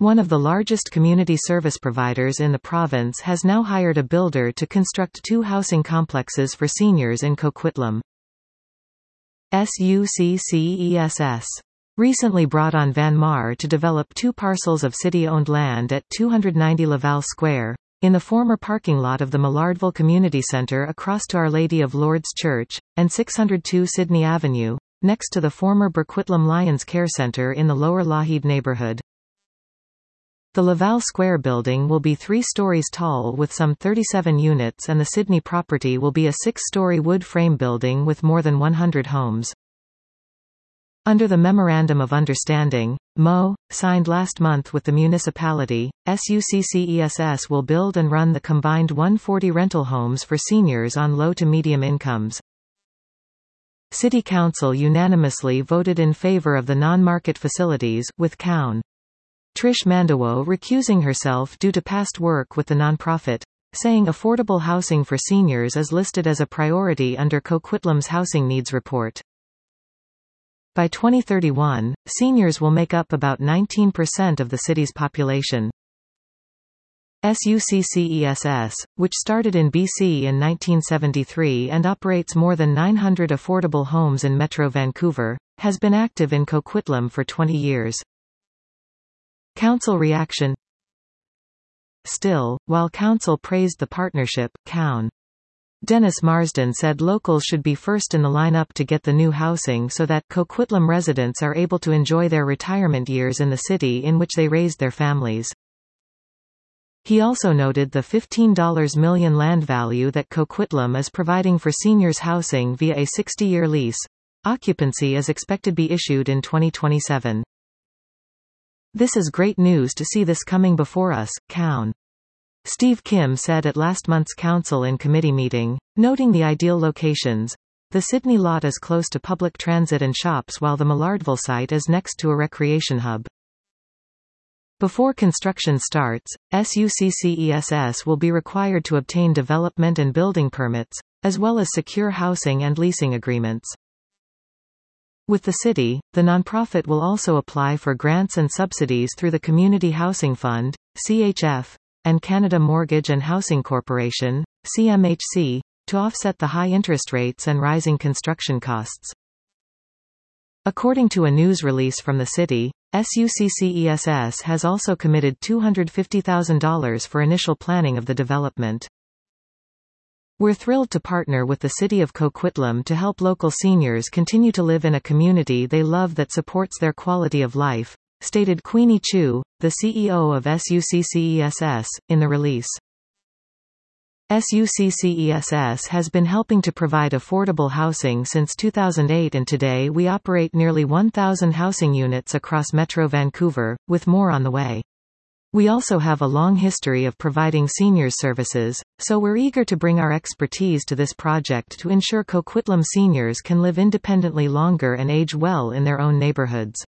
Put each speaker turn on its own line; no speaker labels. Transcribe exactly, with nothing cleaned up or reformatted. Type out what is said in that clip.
one of the largest community service providers in the province, has now hired a builder to construct two housing complexes for seniors in Coquitlam. SUCCESS recently brought on Van Mar to develop two parcels of city-owned land at two hundred ninety Laval Square, in the former parking lot of the Millardville Community Centre across to Our Lady of Lourdes Church, and six hundred two Sydney Avenue, next to the former Burquitlam Lions Care Centre in the Lower Lougheed neighbourhood. The Laval Square building will be three stories tall with some thirty-seven units, and the Sydney property will be a six-story wood frame building with more than one hundred homes. Under the Memorandum of Understanding, M O, signed last month with the municipality, SUCCESS will build and run the combined one hundred forty rental homes for seniors on low to medium incomes. City Council unanimously voted in favour of the non-market facilities, with Cown. Trish Mandawo recusing herself due to past work with the nonprofit, saying affordable housing for seniors is listed as a priority under Coquitlam's Housing Needs Report. By twenty thirty-one, seniors will make up about nineteen percent of the city's population. SUCCESS, which started in B C in nineteen seventy-three and operates more than nine hundred affordable homes in Metro Vancouver, has been active in Coquitlam for twenty years. Council reaction. Still, while Council praised the partnership, Cown. Dennis Marsden said locals should be first in the lineup to get the new housing so that Coquitlam residents are able to enjoy their retirement years in the city in which they raised their families. He also noted the fifteen million dollars land value that Coquitlam is providing for seniors housing via a sixty-year lease. Occupancy is expected to be issued in twenty twenty-seven. "This is great news to see this coming before us," Cown. Steve Kim said at last month's council in committee meeting, noting the ideal locations. The Sydney lot is close to public transit and shops, while the Millardville site is next to a recreation hub. Before construction starts, SUCCESS will be required to obtain development and building permits, as well as secure housing and leasing agreements. With the city, the nonprofit will also apply for grants and subsidies through the Community Housing Fund, C H F, and Canada Mortgage and Housing Corporation, C M H C, to offset the high interest rates and rising construction costs. According to a news release from the city, SUCCESS has also committed two hundred fifty thousand dollars for initial planning of the development. "We're thrilled to partner with the City of Coquitlam to help local seniors continue to live in a community they love that supports their quality of life," stated Queenie Chu, the C E O of SUCCESS, in the release. SUCCESS has been helping to provide affordable housing since two thousand eight, and today we operate nearly one thousand housing units across Metro Vancouver, with more on the way. We also have a long history of providing seniors services, so we're eager to bring our expertise to this project to ensure Coquitlam seniors can live independently longer and age well in their own neighborhoods.